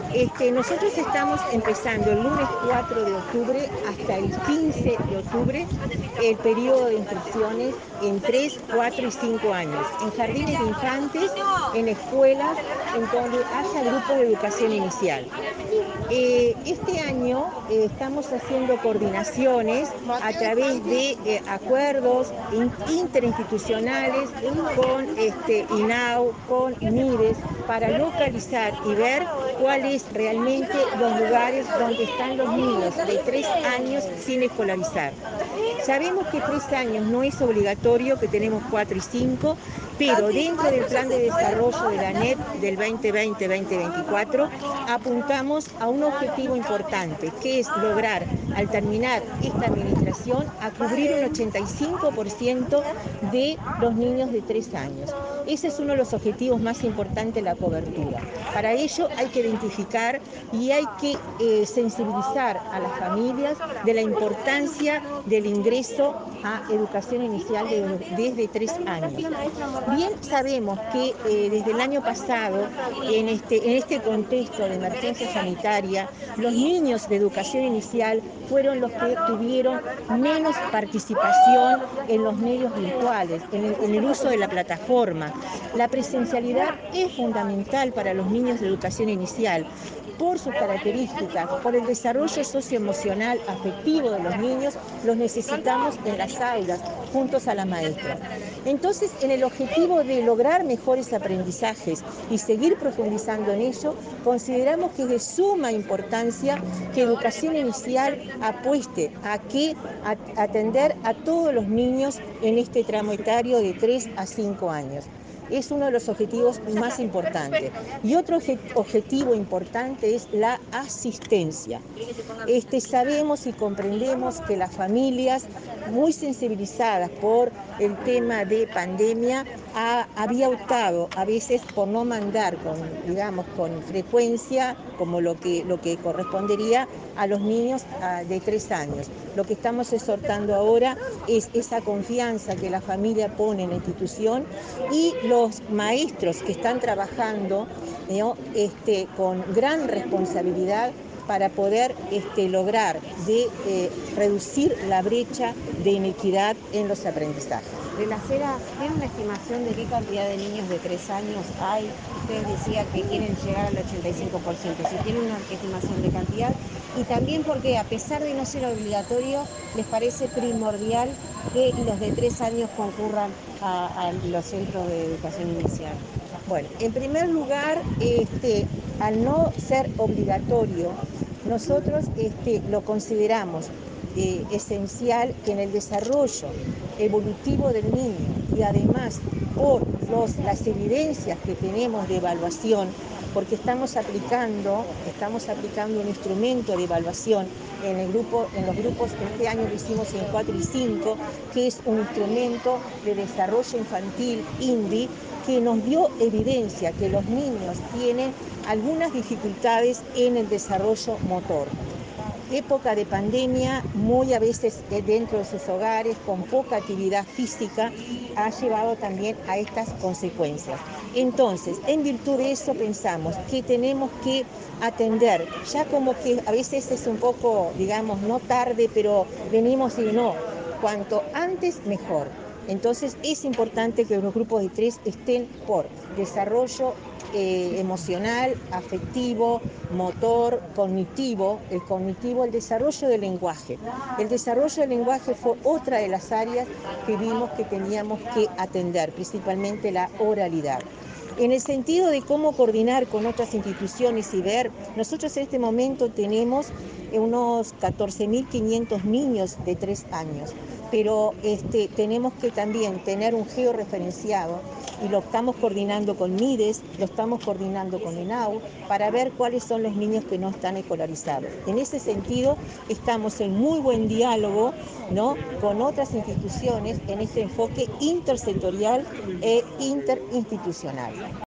Nosotros estamos empezando el lunes 4 de octubre hasta el 15 de octubre el periodo de inscripciones en 3, 4 y 5 años, en jardines de infantes, en escuelas, en donde haya grupos de educación inicial. Este año estamos haciendo coordinaciones a través de acuerdos interinstitucionales con INAU, con MIDES, para localizar y ver cuáles realmente los lugares donde están los niños de 3 años sin escolarizar. Sabemos que 3 años no es obligatorio, que tenemos 4 y 5, pero dentro del plan de desarrollo de la NEP del 2020-2024 apuntamos a un objetivo importante, que es lograr, al terminar esta administración, a cubrir un 85% de los niños de 3 años. Ese es uno de los objetivos más importantes, la cobertura. Para ello hay que identificar y hay que sensibilizar a las familias de la importancia del ingreso a educación inicial desde 3 años. Bien sabemos que desde el año pasado, en este contexto de emergencia sanitaria, los niños de educación inicial fueron los que tuvieron menos participación en los medios virtuales, en el uso de la plataforma. La presencialidad es fundamental para los niños de educación inicial por sus características, por el desarrollo socioemocional afectivo de los niños. Los necesitamos en las aulas, juntos a la maestra. Entonces, en el objetivo de lograr mejores aprendizajes y seguir profundizando en ello, consideramos que es de suma importancia que Educación Inicial apueste a atender a todos los niños en este tramo etario de 3 a 5 años. Es uno de los objetivos más importantes. Y otro objetivo importante es la asistencia. Sabemos y comprendemos que las familias, muy sensibilizadas por el tema de pandemia, había optado a veces por no mandar con frecuencia, como lo que correspondería a los niños de 3 años. Lo que estamos exhortando ahora es esa confianza que la familia pone en la institución, y los maestros que están trabajando con gran responsabilidad para poder lograr reducir la brecha de inequidad en los aprendizajes. Gracela, ¿tiene una estimación de qué cantidad de niños de 3 años hay? Ustedes decían que quieren llegar al 85%. Si tienen una estimación de cantidad, y también porque, a pesar de no ser obligatorio, les parece primordial que los de 3 años concurran a los centros de educación inicial. Bueno, en primer lugar, al no ser obligatorio, nosotros lo consideramos esencial que en el desarrollo evolutivo del niño, y además por las evidencias que tenemos de evaluación, porque estamos aplicando un instrumento de evaluación en los grupos. Este año lo hicimos en 4 y 5, que es un instrumento de desarrollo infantil, INDI, que nos dio evidencia que los niños tienen algunas dificultades en el desarrollo motor. Época de pandemia, muy a veces dentro de sus hogares, con poca actividad física, ha llevado también a estas consecuencias. Entonces, en virtud de eso, pensamos que tenemos que atender, ya como que a veces es un poco, no tarde, pero venimos y no, cuanto antes mejor. Entonces, es importante que los grupos de 3 estén por desarrollo emocional, afectivo, motor, cognitivo, el desarrollo del lenguaje. El desarrollo del lenguaje fue otra de las áreas que vimos que teníamos que atender, principalmente la oralidad. En el sentido de cómo coordinar con otras instituciones y ver, nosotros en este momento tenemos unos 14.500 niños de 3 años, pero tenemos que también tener un georreferenciado, y lo estamos coordinando con MIDES, lo estamos coordinando con INAU, para ver cuáles son los niños que no están escolarizados. En ese sentido, estamos en muy buen diálogo, ¿no?, con otras instituciones en este enfoque intersectorial e interinstitucional.